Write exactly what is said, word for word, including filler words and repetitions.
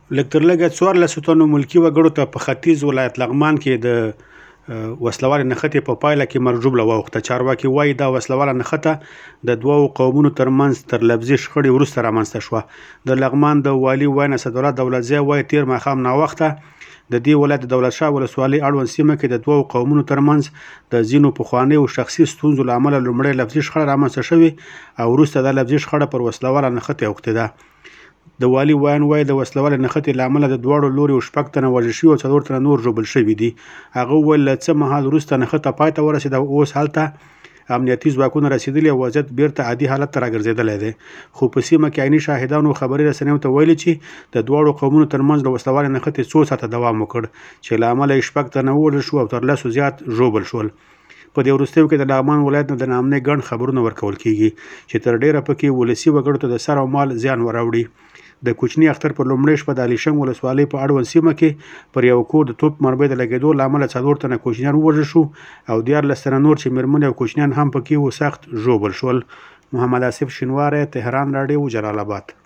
لږ تر لږه څوارلسو تنو ملکي وګړو ته په ختیځ ولایت لغمان کې د وسلوالې نښتې په پایله کې مرګ ژوبله واوښته. چارواکي وایي دا وسلواله نښته د دوو قومونو ترمنځ تر لفظي شخړې وروسته رامنځته شوه. د لغمان د والي ویاند اسدالله دولتزی وایي تېر ماښام ناوخته د دې ولایت د دولت شاه ولسوالۍ اړوند سیمه کې د دوو قومونو ترمنځ د ځینو پخوانیو شخصي ستونزو له امله لومړی لفظي شخړه رامنځته شوې او وروسته دا لفظي شخړه پر وسلواله نښتې اوښتې ده. د والي ویاند وایي د وسلوالې نښتې له امله د دواړو لوریو شپږ تنه وژل شوي او څلور تنه نور ژوبل شوي دي. هغه وویل له څه مهال وروسته نښته پای ته ورسېده او اوس هلته امنیتي ځواکونه رسېدلي او وضعیت بیرته عادي حالت ته راګرځېدلی دی. خو په سیمه کې عیني شاهدانو خبري رسنیو ته ویلي چې د دواړو قومونو ترمنځ د وسلوالې نښتې څو ساعته دوام وکړ چې له امله یې شپږ تنه ووژل شو او تر لسو زیات ژوبل شول. په دې وروستیو کې د لغمان ولایت نه د ناامنۍ ګڼ خبرونه ورکول کېږي چې تر ډیره پکې ولسي وګړو ته د سر او مال زیان وراوړي. د کوچني اختر پر لومړۍ شپه د الیشنګ ولسوالۍ په اړوند سیمه کې پر یو کور د توپ مرمۍ د لګېدو له امله څلور تنه کوچنیان ووژل شو او دیارلس تنه نور چې مېرمنې او کوچنیان هم پکې وو سخت ژوبل شول. محمد آصف شینواری، تهران راډیو، جلال آباد.